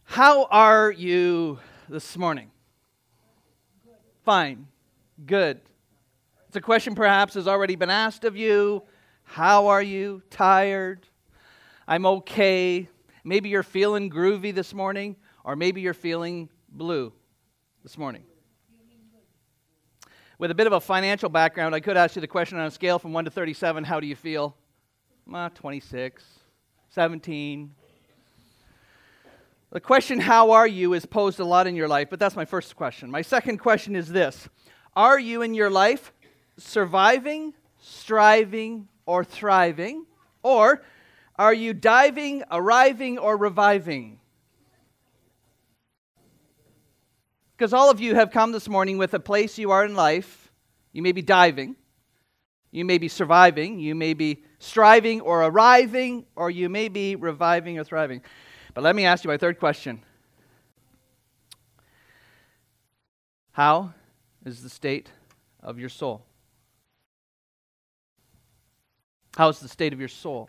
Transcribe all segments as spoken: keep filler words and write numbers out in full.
How are you this morning? Good. Fine. Good. It's a question perhaps has already been asked of you. How are you? Tired? I'm okay. Maybe you're feeling groovy this morning, or maybe you're feeling blue this morning. With a bit of a financial background, I could ask you the question on a scale from one to thirty-seven, how do you feel? Uh, twenty-six, seventeen. The question, how are you, is posed a lot in your life, but that's my first question. My second question is this: are you in your life surviving, striving, or thriving? Or are you diving, arriving, or reviving? Because all of you have come this morning with a place you are in life. You may be diving, you may be surviving, you may be striving or arriving, or you may be reviving or thriving. But let me ask you my third question. How is the state of your soul? How is the state of your soul?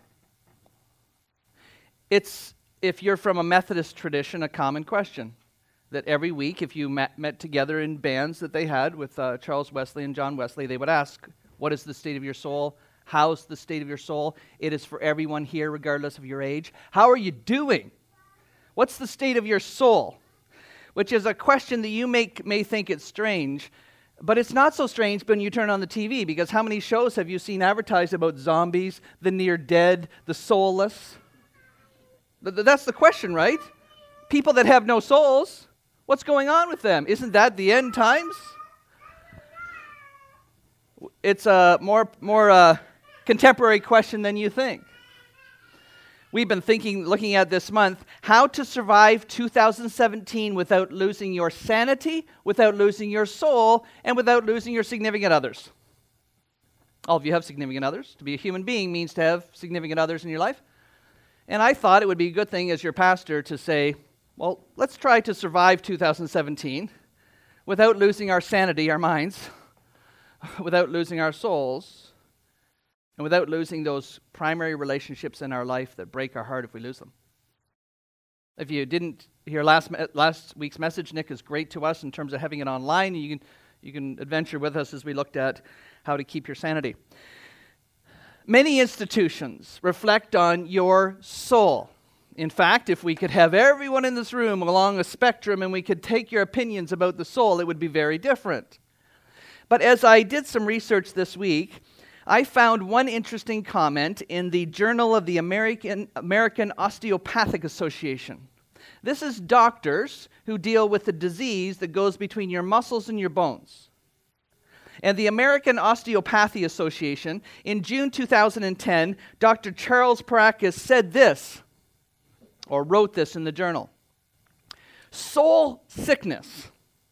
It's, if you're from a Methodist tradition, a common question. That every week, if you met, met together in bands that they had with uh, Charles Wesley and John Wesley, they would ask, what is the state of your soul? How's the state of your soul? It is for everyone here, regardless of your age. How are you doing? What's the state of your soul? Which is a question that you may, may think it's strange, but it's not so strange when you turn on the T V, because how many shows have you seen advertised about zombies, the near dead, the soulless? Th- that's the question, right? People that have no souls, what's going on with them? Isn't that the end times? It's a more, more uh, contemporary question than you think. We've been thinking, looking at this month, how to survive two thousand seventeen without losing your sanity, without losing your soul, and without losing your significant others. All of you have significant others. To be a human being means to have significant others in your life. And I thought it would be a good thing as your pastor to say, well, let's try to survive two thousand seventeen without losing our sanity, our minds, without losing our souls, and without losing those primary relationships in our life that break our heart if we lose them. If you didn't hear last last week's message, Nick is great to us in terms of having it online. You can you can adventure with us as we looked at how to keep your sanity. Many institutions reflect on your soul. In fact, if we could have everyone in this room along a spectrum and we could take your opinions about the soul, it would be very different. But as I did some research this week, I found one interesting comment in the Journal of the American, American Osteopathic Association. This is doctors who deal with the disease that goes between your muscles and your bones. And the American Osteopathy Association, in June two thousand ten, Doctor Charles Parakis said this, or wrote this in the journal: soul sickness,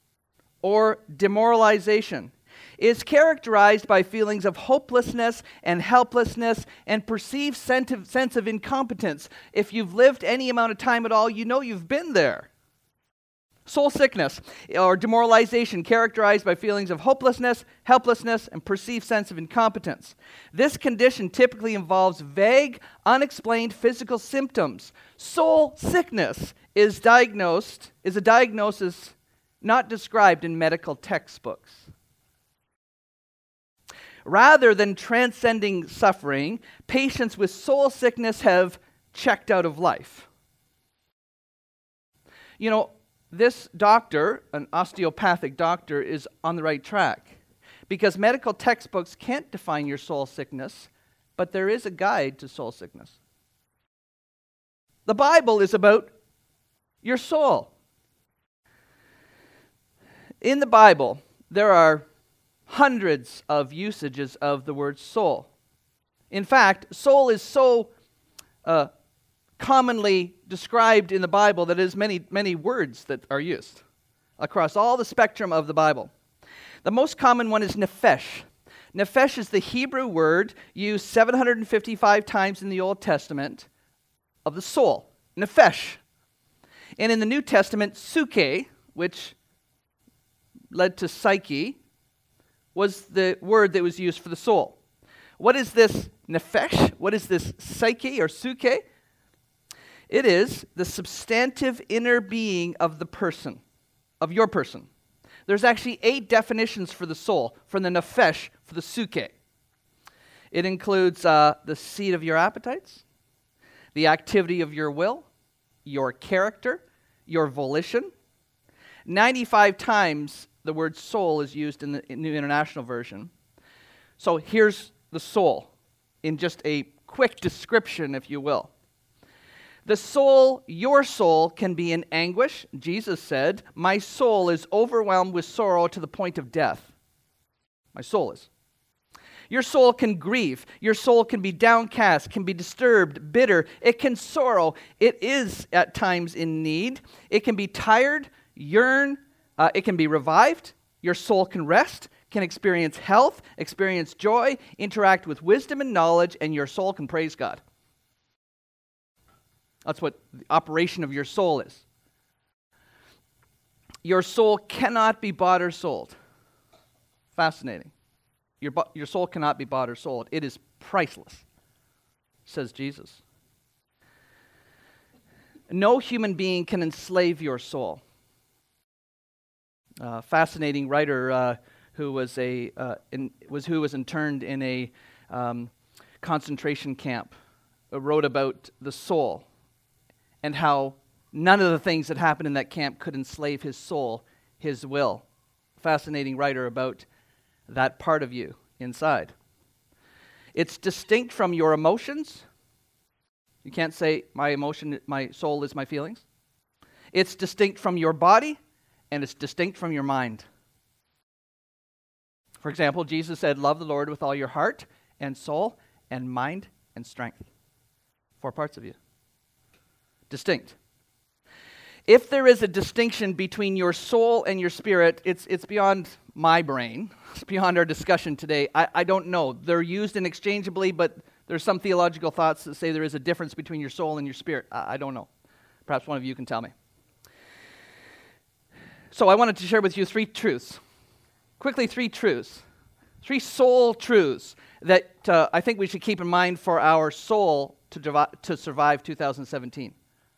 or demoralization, is characterized by feelings of hopelessness and helplessness and perceived sense of incompetence. If you've lived any amount of time at all, you know you've been there. Soul sickness or demoralization characterized by feelings of hopelessness, helplessness, and perceived sense of incompetence. This condition typically involves vague, unexplained physical symptoms. Soul sickness is diagnosed, is a diagnosis not described in medical textbooks. Rather than transcending suffering, patients with soul sickness have checked out of life. You know, this doctor, an osteopathic doctor, is on the right track, because medical textbooks can't define your soul sickness, but there is a guide to soul sickness. The Bible is about your soul. In the Bible, there are hundreds of usages of the word soul. In fact, soul is so uh, commonly described in the Bible that there's many, many words that are used across all the spectrum of the Bible. The most common one is nephesh. Nephesh is the Hebrew word used seven hundred fifty-five times in the Old Testament of the soul. Nephesh. And in the New Testament, suke, which led to psyche, was the word that was used for the soul. What is this nephesh? What is this psyche or suke? It is the substantive inner being of the person, of your person. There's actually eight definitions for the soul, from the nephesh, for the suke. It includes uh, the seat of your appetites, the activity of your will, your character, your volition. ninety-five times the word soul is used in the New International Version. So here's the soul in just a quick description, if you will. The soul, your soul, can be in anguish. Jesus said, "My soul is overwhelmed with sorrow to the point of death." My soul is. Your soul can grieve. Your soul can be downcast, can be disturbed, bitter. It can sorrow. It is at times in need. It can be tired, yearn. Uh, it can be revived. Your soul can rest, can experience health, experience joy, interact with wisdom and knowledge, and your soul can praise God. That's what the operation of your soul is. Your soul cannot be bought or sold. Fascinating. Your, your soul cannot be bought or sold. It is priceless, says Jesus. No human being can enslave your soul. Uh, fascinating writer uh, who was a uh, in, was who was interned in a um, concentration camp uh, wrote about the soul and how none of the things that happened in that camp could enslave his soul, his will. Fascinating writer about that part of you inside. It's distinct from your emotions. You can't say my emotion, my soul is my feelings. It's distinct from your body, and it's distinct from your mind. For example, Jesus said, "Love the Lord with all your heart and soul and mind and strength." Four parts of you. Distinct. If there is a distinction between your soul and your spirit, it's it's beyond my brain. It's beyond our discussion today. I, I don't know. They're used interchangeably, but there's some theological thoughts that say there is a difference between your soul and your spirit. I, I don't know. Perhaps one of you can tell me. So I wanted to share with you three truths. Quickly, three truths. Three soul truths that uh, I think we should keep in mind for our soul to, devi- to survive two thousand seventeen.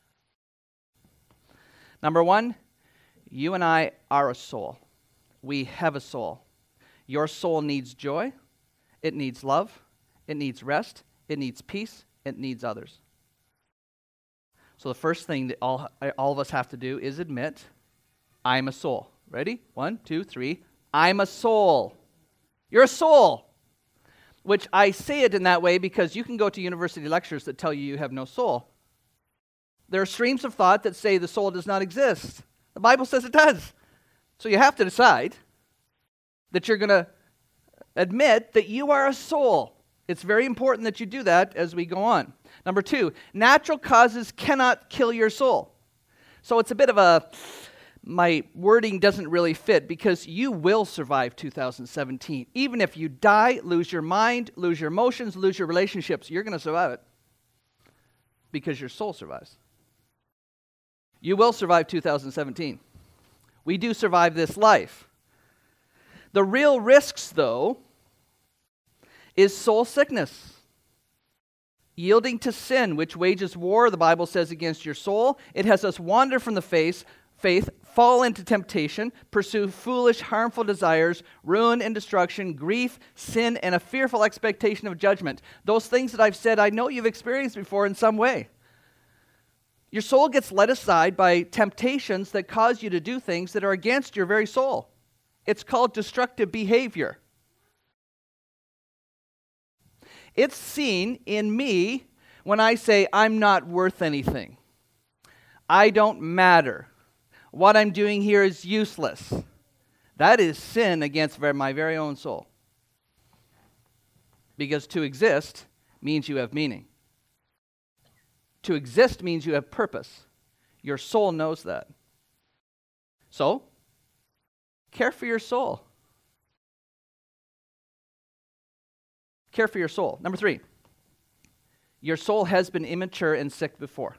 Number one, you and I are a soul. We have a soul. Your soul needs joy. It needs love. It needs rest. It needs peace. It needs others. So the first thing that all, all of us have to do is admit, I'm a soul. Ready? One, two, three. I'm a soul. You're a soul. Which I say it in that way because you can go to university lectures that tell you you have no soul. There are streams of thought that say the soul does not exist. The Bible says it does. So you have to decide that you're going to admit that you are a soul. It's very important that you do that as we go on. Number two, natural causes cannot kill your soul. So it's a bit of a, my wording doesn't really fit because you will survive two thousand seventeen. Even if you die, lose your mind, lose your emotions, lose your relationships, you're going to survive it because your soul survives. You will survive two thousand seventeen. We do survive this life. The real risks, though, is soul sickness. Yielding to sin, which wages war, the Bible says, against your soul. It has us wander from the faith, faith, fall into temptation, pursue foolish, harmful desires, ruin and destruction, grief, sin, and a fearful expectation of judgment. Those things that I've said, I know you've experienced before in some way. Your soul gets led aside by temptations that cause you to do things that are against your very soul. It's called destructive behavior. It's seen in me when I say I'm not worth anything. I don't matter. What I'm doing here is useless. That is sin against my very own soul. Because to exist means you have meaning. To exist means you have purpose. Your soul knows that. So, care for your soul. Care for your soul. Number three, your soul has been immature and sick before.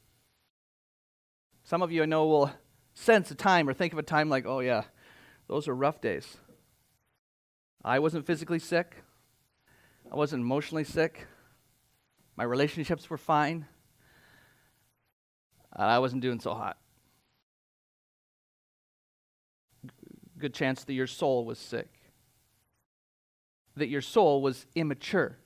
Some of you I know will sense a time or think of a time like, oh yeah, those are rough days. I wasn't physically sick. I wasn't emotionally sick. My relationships were fine. I wasn't doing so hot. Good chance that your soul was sick, that your soul was immature.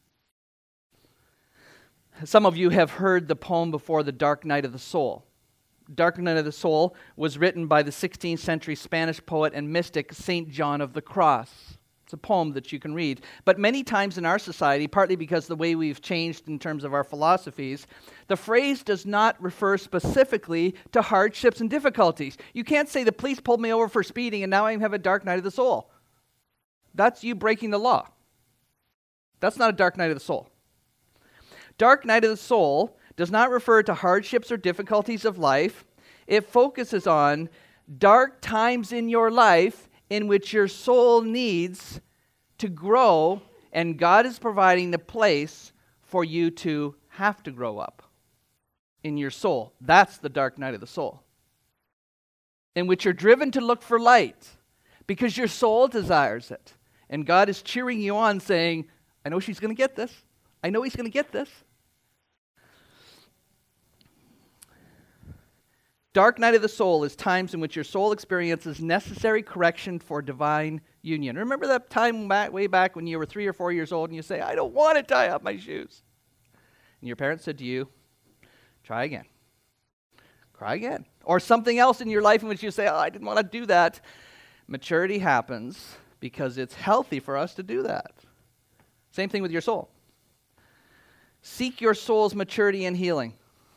Some of you have heard the poem before, The Dark Night of the Soul. Dark Night of the Soul was written by the sixteenth century Spanish poet and mystic Saint John of the Cross. It's a poem that you can read. But many times in our society, partly because of the way we've changed in terms of our philosophies, the phrase does not refer specifically to hardships and difficulties. You can't say the police pulled me over for speeding and now I have a dark night of the soul. That's you breaking the law. That's not a dark night of the soul. Dark night of the soul does not refer to hardships or difficulties of life. It focuses on dark times in your life in which your soul needs to grow, and God is providing the place for you to have to grow up in your soul. That's the dark night of the soul, in which you're driven to look for light because your soul desires it. And God is cheering you on, saying, I know she's going to get this. I know he's going to get this. Dark night of the soul is times in which your soul experiences necessary correction for divine union. Remember that time back, way back when you were three or four years old and you say, I don't want to tie up my shoes. And your parents said to you, try again. Cry again. Or something else in your life in which you say, oh, I didn't want to do that. Maturity happens because it's healthy for us to do that. Same thing with your soul. Seek your soul's maturity and healing.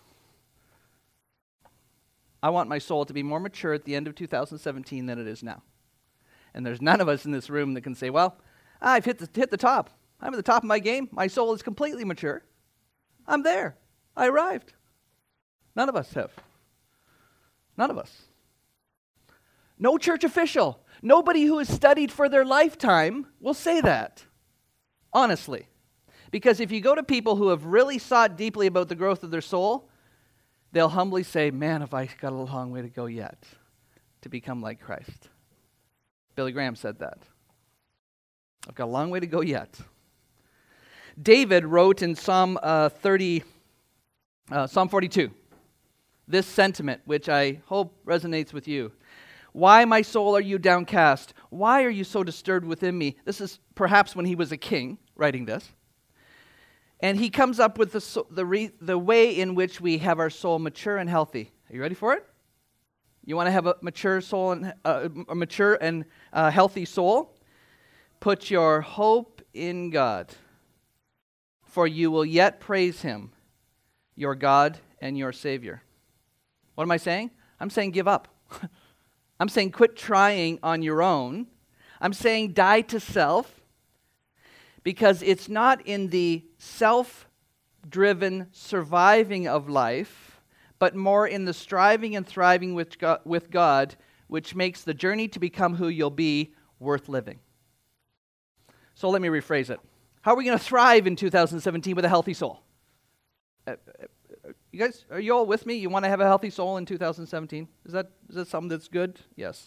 I want my soul to be more mature at the end of two thousand seventeen than it is now. And there's none of us in this room that can say, well, I've hit the, hit the top. I'm at the top of my game. My soul is completely mature. I'm there. I arrived. None of us have. None of us. No church official, nobody who has studied for their lifetime will say that, honestly. Because if you go to people who have really sought deeply about the growth of their soul, they'll humbly say, man, have I got a long way to go yet to become like Christ. Billy Graham said that. I've got a long way to go yet. David wrote in Psalm uh, thirty, uh, Psalm forty-two, this sentiment, which I hope resonates with you. Why, my soul, are you downcast? Why are you so disturbed within me? This is perhaps when he was a king writing this. And he comes up with the, the, re, the way in which we have our soul mature and healthy. Are you ready for it? You want to have a mature soul and uh, a mature and uh, healthy soul? Put your hope in God, for you will yet praise him, your God and your Savior. What am I saying? I'm saying give up. I'm saying quit trying on your own. I'm saying die to self. Because it's not in the self-driven surviving of life, but more in the striving and thriving with God, with God, which makes the journey to become who you'll be worth living. So let me rephrase it. How are we going to thrive in two thousand seventeen with a healthy soul? Uh, you guys, are you all with me? You want to have a healthy soul in two thousand seventeen? Is that is that something that's good? Yes.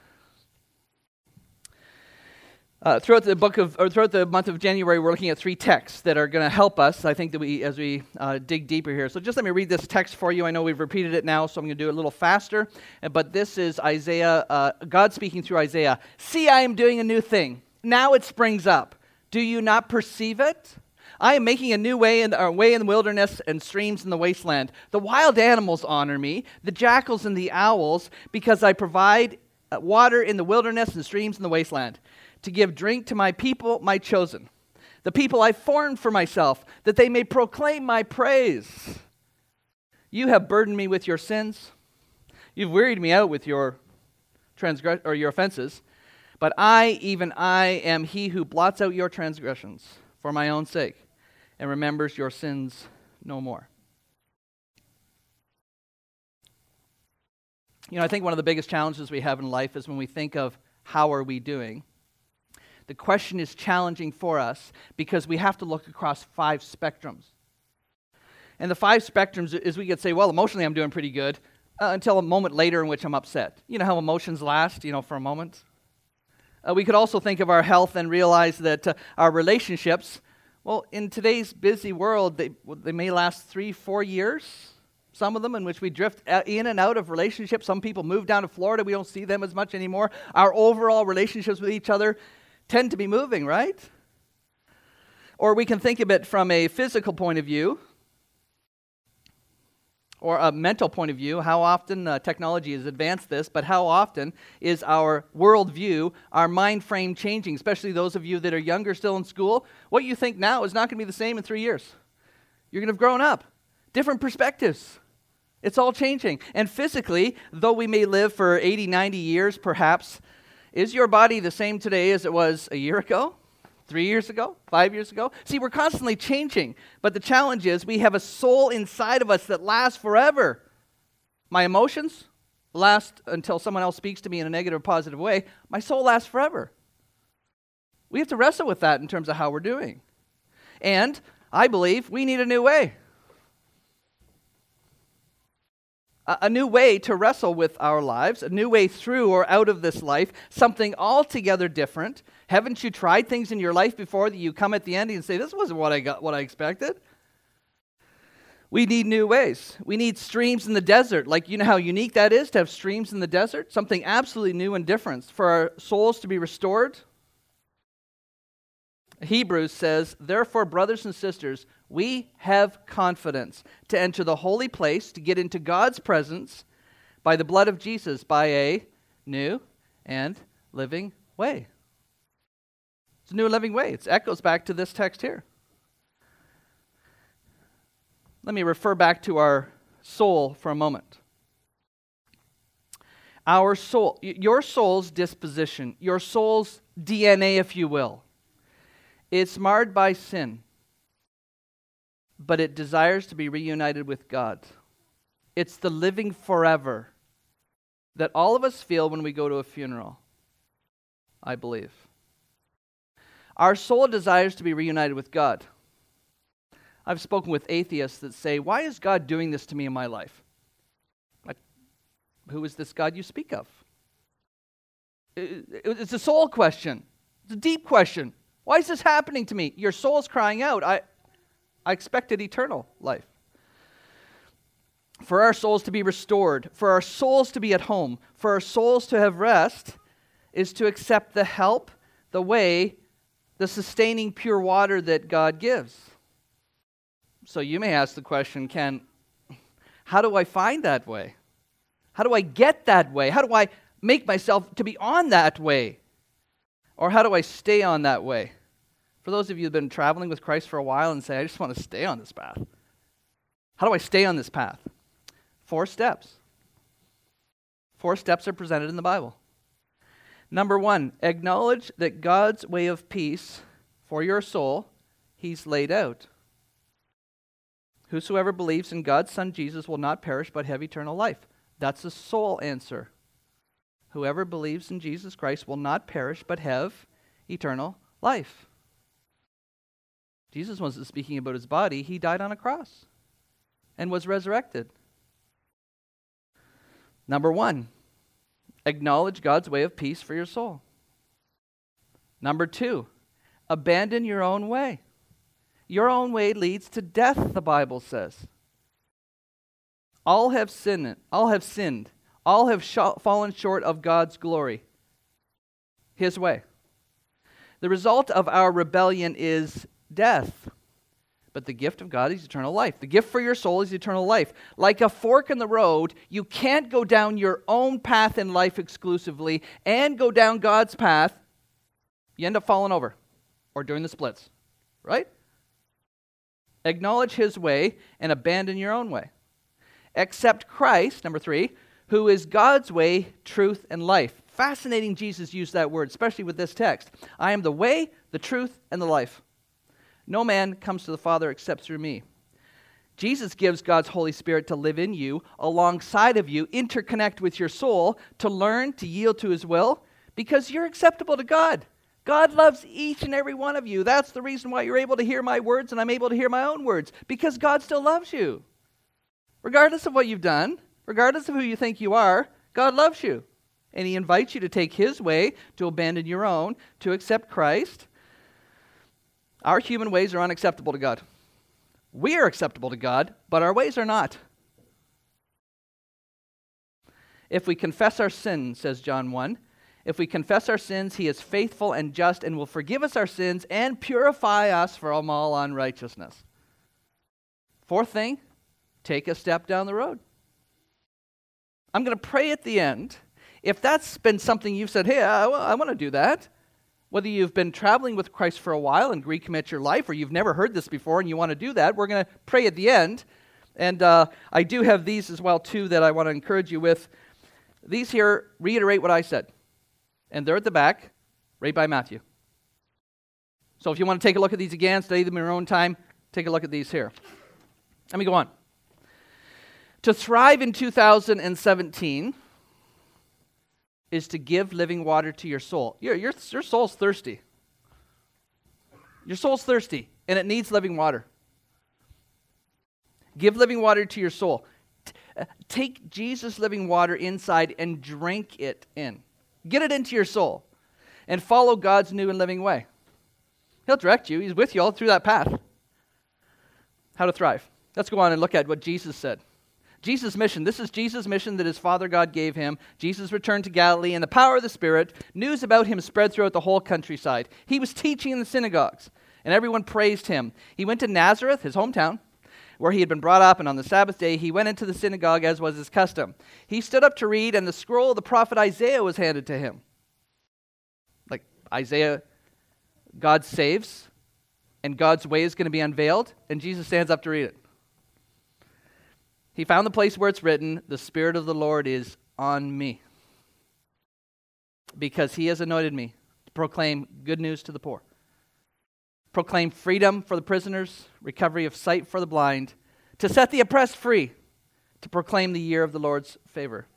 Uh, throughout the book of, or throughout the month of January, we're looking at three texts that are going to help us. I think that we, as we uh, dig deeper here. So just let me read this text for you. I know we've repeated it now, so I'm going to do it a little faster. But this is Isaiah, uh, God speaking through Isaiah. See, I am doing a new thing. Now it springs up. Do you not perceive it? I am making a new way in the, uh, way in the wilderness and streams in the wasteland. The wild animals honor me, the jackals and the owls, because I provide uh, water in the wilderness and streams in the wasteland, to give drink to my people, my chosen, the people I formed for myself, that they may proclaim my praise. You have burdened me with your sins. You've wearied me out with your transgress or your offenses. But I, even I, am he who blots out your transgressions for my own sake and remembers your sins no more. You know, I think one of the biggest challenges we have in life is when we think of how are we doing. The question is challenging for us because we have to look across five spectrums. And the five spectrums is we could say, well, emotionally I'm doing pretty good uh, until a moment later in which I'm upset. You know how emotions last, you know, for a moment? Uh, we could also think of our health and realize that uh, our relationships, well, in today's busy world, they, they may last three, four years, some of them in which we drift in and out of relationships. Some people move down to Florida. We don't see them as much anymore. Our overall relationships with each other tend to be moving, right? Or we can think of it from a physical point of view or a mental point of view. How often uh, technology has advanced this, but how often is our worldview, our mind frame changing, especially those of you that are younger still in school? What you think now is not going to be the same in three years. You're going to have grown up. Different perspectives. It's all changing. And physically, though we may live for eighty, ninety years perhaps, is your body the same today as it was a year ago, three years ago, five years ago? See, we're constantly changing, but the challenge is we have a soul inside of us that lasts forever. My emotions last until someone else speaks to me in a negative or positive way. My soul lasts forever. We have to wrestle with that in terms of how we're doing. And I believe we need a new way. A new way to wrestle with our lives, a new way through or out of this life, something altogether different. Haven't you tried things in your life before that you come at the end and say, this wasn't what I got, what I expected? We need new ways. We need streams in the desert. Like, you know how unique that is to have streams in the desert? Something absolutely new and different for our souls to be restored. Hebrews says, therefore, brothers and sisters, we have confidence to enter the holy place, to get into God's presence by the blood of Jesus, by a new and living way. It's a new and living way. It echoes back to this text here. Let me refer back to our soul for a moment. Our soul, your soul's disposition, your soul's D N A, if you will, it's marred by sin, but it desires to be reunited with God. It's the living forever that all of us feel when we go to a funeral, I believe. Our soul desires to be reunited with God. I've spoken with atheists that say, why is God doing this to me in my life? Like, who is this God you speak of? It's a soul question. It's a deep question. Why is this happening to me? Your soul's crying out. I, I expected eternal life. For our souls to be restored, for our souls to be at home, for our souls to have rest, is to accept the help, the way, the sustaining pure water that God gives. So you may ask the question, Ken, how do I find that way? How do I get that way? How do I make myself to be on that way? Or how do I stay on that way? For those of you who have been traveling with Christ for a while and say, I just want to stay on this path. How do I stay on this path? Four steps. Four steps are presented in the Bible. Number one, acknowledge that God's way of peace for your soul, He's laid out. Whosoever believes in God's Son Jesus will not perish but have eternal life. That's a soul answer. Whoever believes in Jesus Christ will not perish but have eternal life. Jesus wasn't speaking about His body. He died on a cross and was resurrected. Number one, acknowledge God's way of peace for your soul. Number two, abandon your own way. Your own way leads to death, the Bible says. All have sinned. All have sinned. All have sh- fallen short of God's glory. His way. The result of our rebellion is death. But the gift of God is eternal life. The gift for your soul is eternal life. Like a fork in the road, you can't go down your own path in life exclusively and go down God's path. You end up falling over or doing the splits. Right? Acknowledge His way and abandon your own way. Accept Christ, number three, who is God's way, truth, and life. Fascinating Jesus used that word, especially with this text. I am the way, the truth, and the life. No man comes to the Father except through me. Jesus gives God's Holy Spirit to live in you, alongside of you, interconnect with your soul, to learn, to yield to His will, because you're acceptable to God. God loves each and every one of you. That's the reason why you're able to hear my words and I'm able to hear my own words, because God still loves you. Regardless of what you've done, regardless of who you think you are, God loves you. And He invites you to take His way, to abandon your own, to accept Christ. Our human ways are unacceptable to God. We are acceptable to God, but our ways are not. If we confess our sins, says John one, if we confess our sins, he is faithful and just and will forgive us our sins and purify us from all unrighteousness. Fourth thing, take a step down the road. I'm going to pray at the end. If that's been something you've said, hey, I, I want to do that, whether you've been traveling with Christ for a while and recommit your life, or you've never heard this before and you want to do that, we're going to pray at the end. And uh, I do have these as well, too, that I want to encourage you with. These here reiterate what I said. And they're at the back, right by Matthew. So if you want to take a look at these again, study them in your own time, take a look at these here. Let me go on. To thrive in two thousand seventeen is to give living water to your soul. Your, your, your soul's thirsty. Your soul's thirsty, and it needs living water. Give living water to your soul. T- uh, take Jesus' living water inside and drink it in. Get it into your soul and follow God's new and living way. He'll direct you. He's with you all through that path. How to thrive. Let's go on and look at what Jesus said. Jesus' mission. This is Jesus' mission that his Father God gave him. Jesus returned to Galilee in the power of the Spirit. News about him spread throughout the whole countryside. He was teaching in the synagogues, and everyone praised him. He went to Nazareth, his hometown, where he had been brought up, and on the Sabbath day he went into the synagogue as was his custom. He stood up to read, and the scroll of the prophet Isaiah was handed to him. Like Isaiah, God saves, and God's way is going to be unveiled, and Jesus stands up to read it. He found the place where it's written, "The Spirit of the Lord is on me, because he has anointed me to proclaim good news to the poor, proclaim freedom for the prisoners, recovery of sight for the blind, to set the oppressed free, to proclaim the year of the Lord's favor."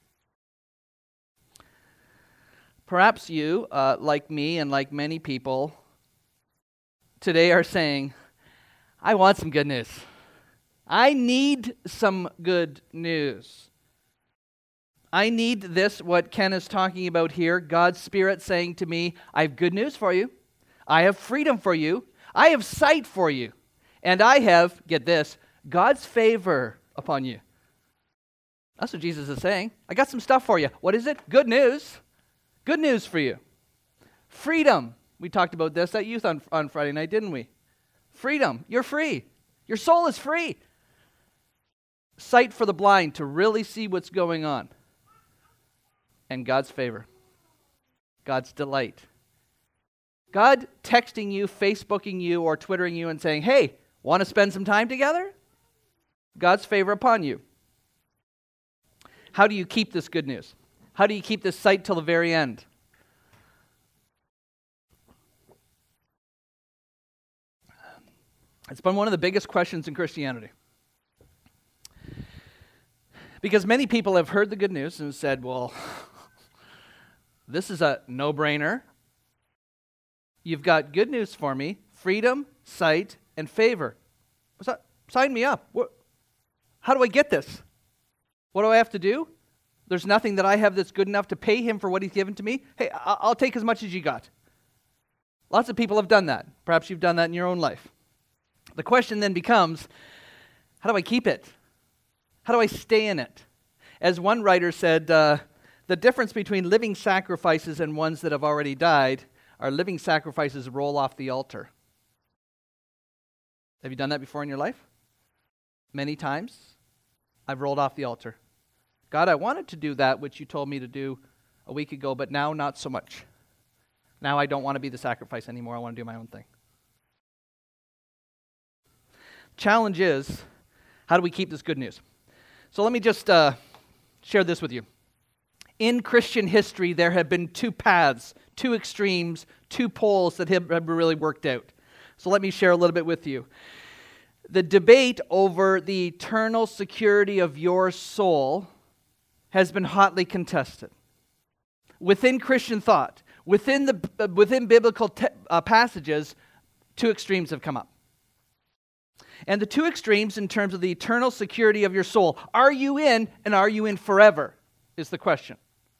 Perhaps you, uh, like me and like many people, today are saying, I want some good news. I need some good news. I need this, what Ken is talking about here, God's Spirit saying to me, I have good news for you. I have freedom for you. I have sight for you. And I have, get this, God's favor upon you. That's what Jesus is saying. I got some stuff for you. What is it? Good news. Good news for you. Freedom. We talked about this at youth on, on Friday night, didn't we? Freedom. You're free. Your soul is free. Sight for the blind to really see what's going on. And God's favor. God's delight. God texting you, Facebooking you, or Twittering you and saying, hey, want to spend some time together? God's favor upon you. How do you keep this good news? How do you keep this sight till the very end? It's been one of the biggest questions in Christianity. Because many people have heard the good news and said, well, this is a no-brainer. You've got good news for me, freedom, sight, and favor. What's that? Sign me up. What? How do I get this? What do I have to do? There's nothing that I have that's good enough to pay him for what he's given to me. Hey, I'll take as much as you got. Lots of people have done that. Perhaps you've done that in your own life. The question then becomes, how do I keep it? How do I stay in it? As one writer said, uh, the difference between living sacrifices and ones that have already died are living sacrifices roll off the altar. Have you done that before in your life? Many times. I've rolled off the altar. God, I wanted to do that which you told me to do a week ago, but now not so much. Now I don't want to be the sacrifice anymore. I want to do my own thing. Challenge is, how do we keep this good news? So let me just uh, share this with you. In Christian history, there have been two paths, two extremes, two poles that have, have really worked out. So let me share a little bit with you. The debate over the eternal security of your soul has been hotly contested. Within Christian thought, within the uh, within biblical te- uh, passages, two extremes have come up. And the two extremes in terms of the eternal security of your soul, are you in and are you in forever, is the question.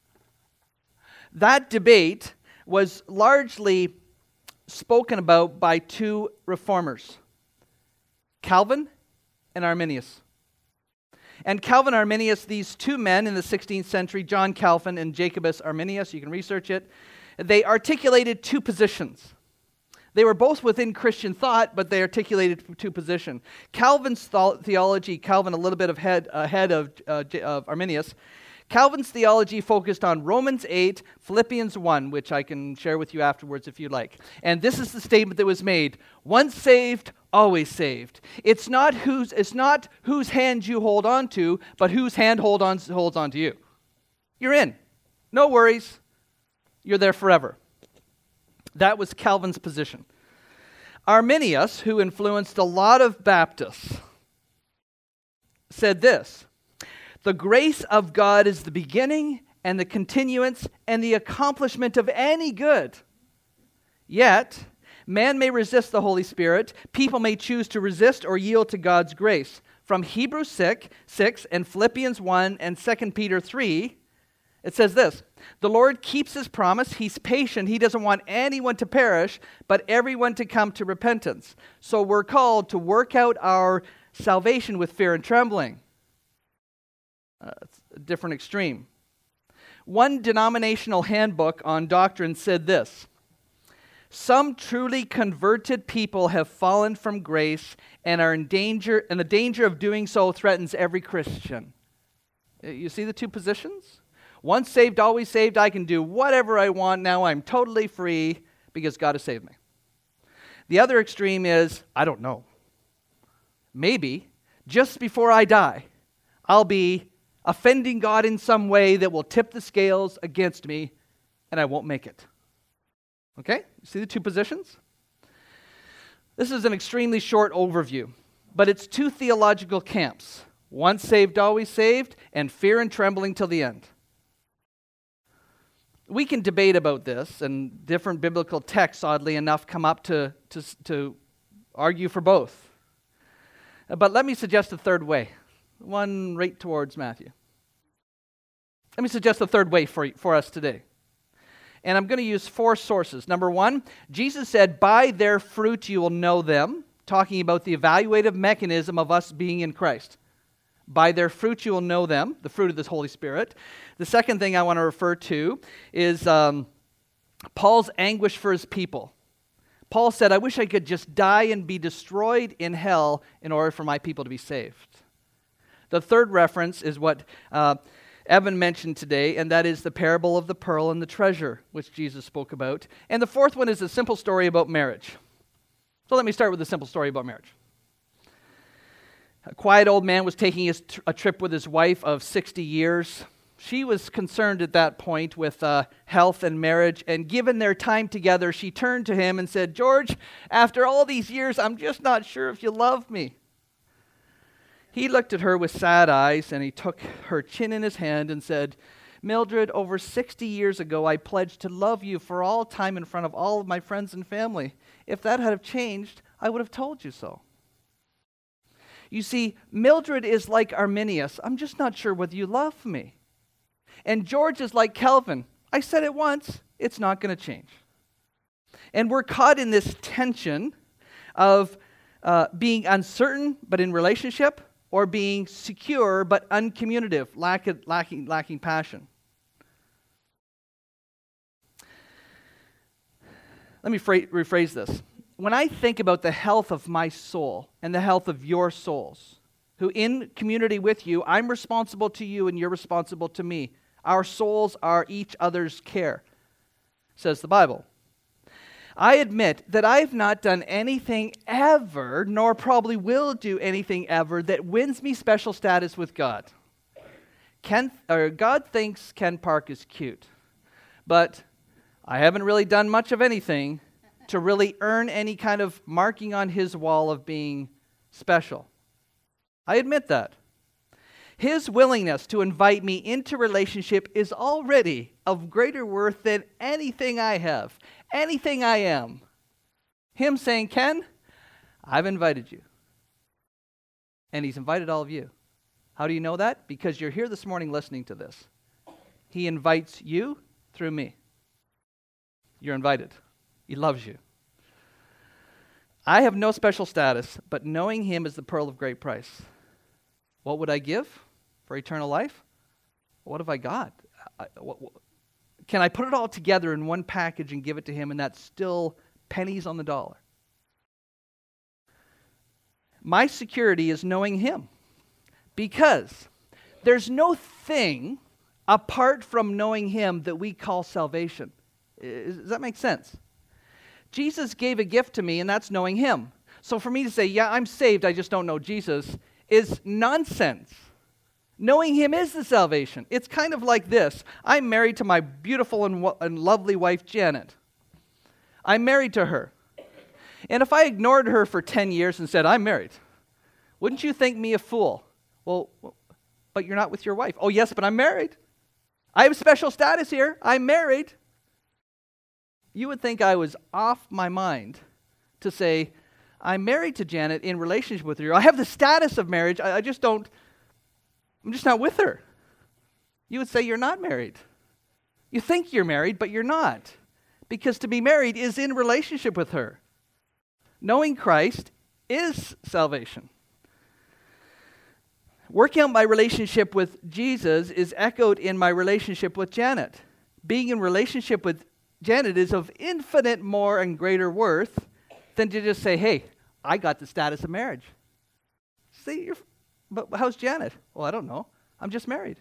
That debate was largely spoken about by two reformers, Calvin and Arminius. And Calvin Arminius, these two men in the sixteenth century, John Calvin and Jacobus Arminius, you can research it, they articulated two positions. They were both within Christian thought, but they articulated two positions. Calvin's th- theology, Calvin a little bit ahead, ahead of, uh, of Arminius, Calvin's theology focused on Romans eight, Philippians one, which I can share with you afterwards if you'd like. And this is the statement that was made: once saved, always saved. It's not whose, it's not whose hand you hold on to, but whose hand hold on, holds on to you. You're in. No worries. You're there forever. That was Calvin's position. Arminius, who influenced a lot of Baptists, said this: the grace of God is the beginning and the continuance and the accomplishment of any good. Yet, man may resist the Holy Spirit. People may choose to resist or yield to God's grace. From Hebrews six and Philippians one and Second Peter three, it says this: the Lord keeps his promise. He's patient. He doesn't want anyone to perish, but everyone to come to repentance. So we're called to work out our salvation with fear and trembling. Uh, it's a different extreme. One denominational handbook on doctrine said this: some truly converted people have fallen from grace and are in danger, and the danger of doing so threatens every Christian. You see the two positions? Once saved, always saved. I can do whatever I want. Now I'm totally free because God has saved me. The other extreme is, I don't know. Maybe just before I die, I'll be offending God in some way that will tip the scales against me, and I won't make it. Okay? See the two positions? This is an extremely short overview, but it's two theological camps: once saved, always saved, and fear and trembling till the end. We can debate about this, and different biblical texts, oddly enough, come up to, to, to argue for both. But let me suggest a third way, one right towards Matthew. Let me suggest a third way for, for us today. And I'm going to use four sources. Number one, Jesus said, by their fruit you will know them, talking about the evaluative mechanism of us being in Christ. By their fruit you will know them, the fruit of the Holy Spirit. The second thing I want to refer to is um, Paul's anguish for his people. Paul said, I wish I could just die and be destroyed in hell in order for my people to be saved. The third reference is what uh, Evan mentioned today, and that is the parable of the pearl and the treasure, which Jesus spoke about. And the fourth one is a simple story about marriage. So let me start with a simple story about marriage. A quiet old man was taking his tr- a trip with his wife of sixty years. She was concerned at that point with uh, health and marriage, and given their time together, she turned to him and said, George, after all these years, I'm just not sure if you love me. He looked at her with sad eyes, and he took her chin in his hand and said, Mildred, over sixty years ago, I pledged to love you for all time in front of all of my friends and family. If that had have changed, I would have told you so. You see, Mildred is like Arminius. I'm just not sure whether you love me. And George is like Calvin. I said it once. It's not going to change. And we're caught in this tension of uh, being uncertain but in relationship, or being secure but uncommunicative, lack, lacking, lacking passion. Let me fra- rephrase this. When I think about the health of my soul and the health of your souls, who in community with you, I'm responsible to you and you're responsible to me. Our souls are each other's care, says the Bible. I admit that I've not done anything ever, nor probably will do anything ever, that wins me special status with God. Ken, or God thinks Ken Park is cute, but I haven't really done much of anything to really earn any kind of marking on his wall of being special. I admit that. His willingness to invite me into relationship is already of greater worth than anything I have, anything I am. Him saying, Ken, I've invited you. And he's invited all of you. How do you know that? Because you're here this morning listening to this. He invites you through me. You're invited. He loves you. I have no special status, but knowing him is the pearl of great price. What would I give? for eternal life? What have I got? I, what, what, can I put it all together in one package and give it to him, and that's still pennies on the dollar? My security is knowing him, because there's no thing apart from knowing him that we call salvation. Does that make sense? Jesus gave a gift to me, and that's knowing him. So for me to say, yeah, I'm saved, I just don't know Jesus, is nonsense. Knowing him is the salvation. It's kind of like this. I'm married to my beautiful and, wo- and lovely wife, Janet. I'm married to her. And if I ignored her for ten years and said, I'm married, wouldn't you think me a fool? Well, but you're not with your wife. Oh, yes, but I'm married. I have special status here. I'm married. You would think I was off my mind to say, I'm married to Janet in relationship with her. I have the status of marriage. I, I just don't, I'm just not with her. You would say you're not married. You think you're married, but you're not. Because to be married is in relationship with her. Knowing Christ is salvation. Working out my relationship with Jesus is echoed in my relationship with Janet. Being in relationship with Janet is of infinite more and greater worth than to just say, hey, I got the status of marriage. See, you're, but how's Janet? Well, I don't know. I'm just married.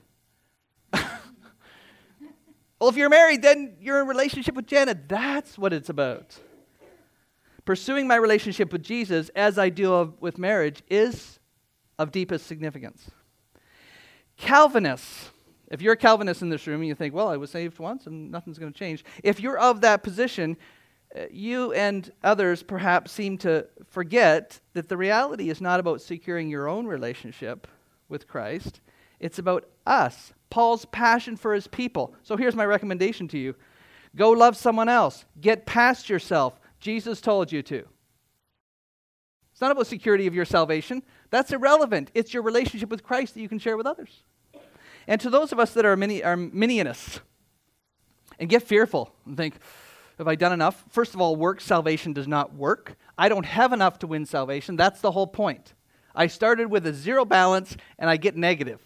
Well, if you're married, then you're in relationship with Janet. That's what it's about. Pursuing my relationship with Jesus, as I do of, with marriage, is of deepest significance. Calvinists, if you're a Calvinist in this room and you think, well, I was saved once and nothing's going to change. If you're of that position, uh, you and others perhaps seem to forget that the reality is not about securing your own relationship with Christ. It's about us, Paul's passion for his people. So here's my recommendation to you. Go love someone else. Get past yourself. Jesus told you to. It's not about security of your salvation. That's irrelevant. It's your relationship with Christ that you can share with others. And to those of us that are mini, Arminianists and get fearful and think, have I done enough? First of all, work salvation does not work. I don't have enough to win salvation. That's the whole point. I started with a zero balance and I get negative.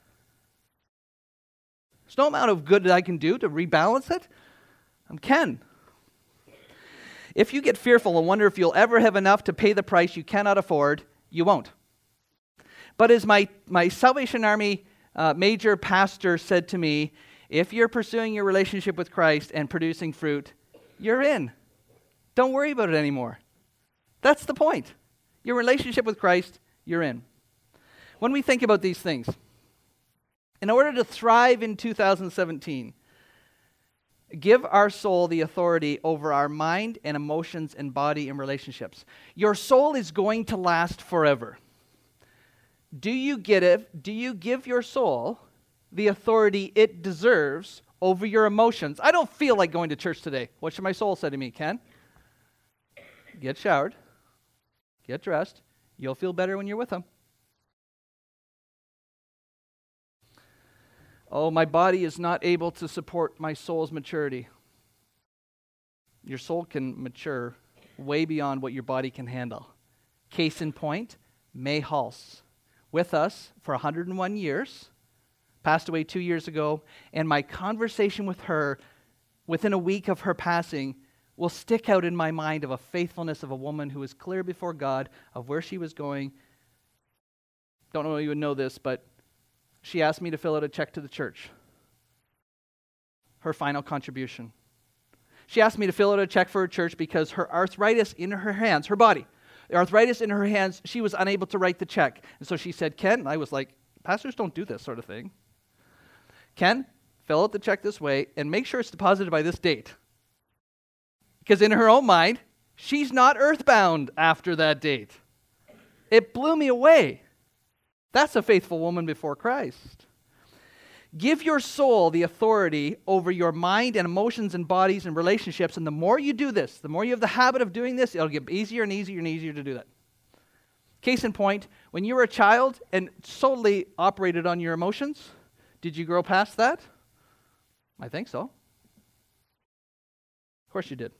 There's no amount of good that I can do to rebalance it. I can. If you get fearful and wonder if you'll ever have enough to pay the price you cannot afford, you won't. But as my, my Salvation Army uh, major pastor said to me, if you're pursuing your relationship with Christ and producing fruit, you're in. Don't worry about it anymore. That's the point. Your relationship with Christ, you're in. When we think about these things, in order to thrive in two thousand seventeen, give our soul the authority over our mind and emotions and body and relationships. Your soul is going to last forever. Do you get it? Do you give your soul the authority it deserves over your emotions? I don't feel like going to church today. What should my soul say to me, Ken? Get showered. Get dressed. You'll feel better when you're with him. Oh, my body is not able to support my soul's maturity. Your soul can mature way beyond what your body can handle. Case in point, May Hulse, with us for one hundred one years, passed away two years ago, and my conversation with her within a week of her passing will stick out in my mind of a faithfulness of a woman who was clear before God of where she was going. Don't know if you would know this, but she asked me to fill out a check to the church. Her final contribution. She asked me to fill out a check for her church because her arthritis in her hands, her body, the arthritis in her hands, she was unable to write the check. And so she said, Ken, I was like, pastors don't do this sort of thing. Ken, fill out the check this way and make sure it's deposited by this date. Because in her own mind, she's not earthbound after that date. It blew me away. That's a faithful woman before Christ. Give your soul the authority over your mind and emotions and bodies and relationships, and the more you do this, the more you have the habit of doing this, it'll get easier and easier and easier to do that. Case in point, when you were a child and solely operated on your emotions, did you grow past that? I think so. Of course you did.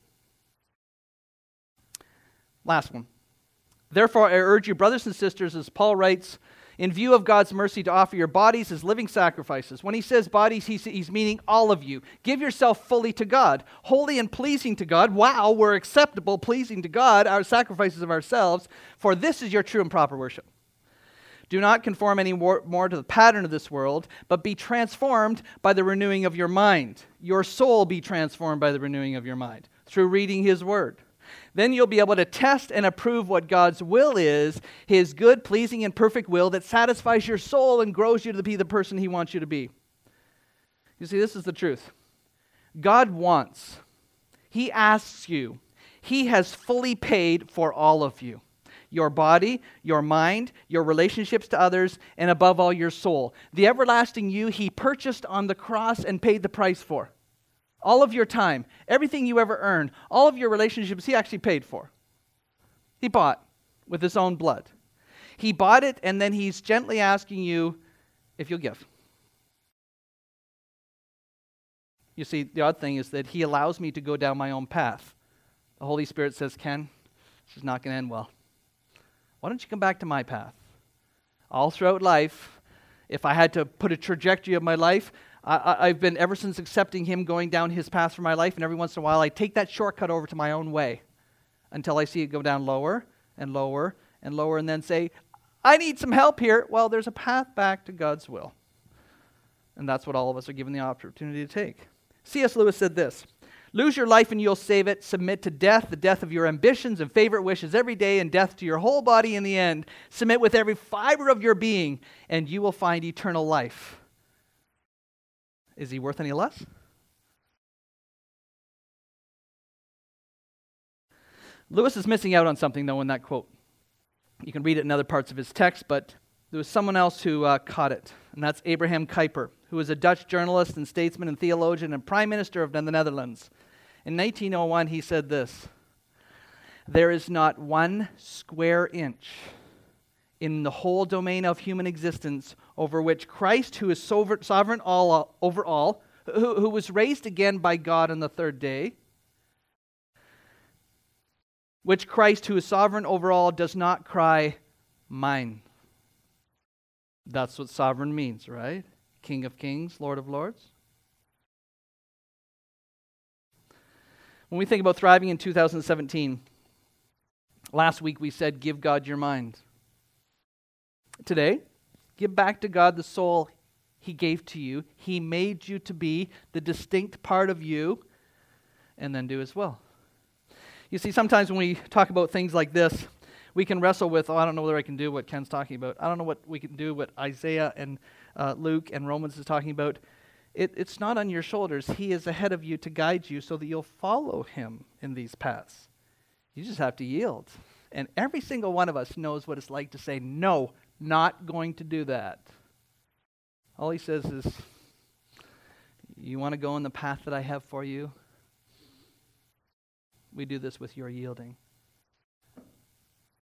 Last one. Therefore, I urge you, brothers and sisters, as Paul writes in view of God's mercy, to offer your bodies as living sacrifices. When he says bodies, he's, he's meaning all of you. Give yourself fully to God, holy and pleasing to God. Wow, we're acceptable, pleasing to God, our sacrifices of ourselves, for this is your true and proper worship. Do not conform any more, more to the pattern of this world, but be transformed by the renewing of your mind. Your soul be transformed by the renewing of your mind through reading his word. Then you'll be able to test and approve what God's will is, his good, pleasing, and perfect will that satisfies your soul and grows you to be the person he wants you to be. You see, this is the truth. God wants, he asks you, he has fully paid for all of you. Your body, your mind, your relationships to others, and above all, your soul. The everlasting you he purchased on the cross and paid the price for. All of your time, everything you ever earned, all of your relationships he actually paid for. He bought with his own blood. He bought it, and then he's gently asking you if you'll give. You see, the odd thing is that he allows me to go down my own path. The Holy Spirit says, Ken, this is not going to end well. Why don't you come back to my path? All throughout life, if I had to put a trajectory of my life, I, I've been, ever since accepting him, going down his path for my life, and every once in a while I take that shortcut over to my own way until I see it go down lower and lower and lower, and then say, I need some help here. Well, there's a path back to God's will. And that's what all of us are given the opportunity to take. C S Lewis said this, lose your life and you'll save it. Submit to death, the death of your ambitions and favorite wishes every day, and death to your whole body in the end. Submit with every fiber of your being, and you will find eternal life. Is he worth any less? Lewis is missing out on something, though, in that quote. You can read it in other parts of his text, but there was someone else who uh, caught it, and that's Abraham Kuyper, who was a Dutch journalist and statesman and theologian and prime minister of the Netherlands. In nineteen oh one, he said this, there is not one square inch in the whole domain of human existence over which Christ, who is sovereign all, over all, who, who was raised again by God on the third day, which Christ, who is sovereign over all, does not cry, mine. That's what sovereign means, right? King of kings, Lord of lords. When we think about thriving in two thousand seventeen, last week we said, give God your mind. Today, give back to God the soul he gave to you. He made you to be the distinct part of you, and then do his will. You see, sometimes when we talk about things like this, we can wrestle with, oh, I don't know whether I can do what Ken's talking about. I don't know what we can do, what Isaiah and uh, Luke and Romans is talking about. It, it's not on your shoulders. He is ahead of you to guide you so that you'll follow him in these paths. You just have to yield. And every single one of us knows what it's like to say, no, not going to do that. All he says is, you want to go in the path that I have for you? We do this with your yielding.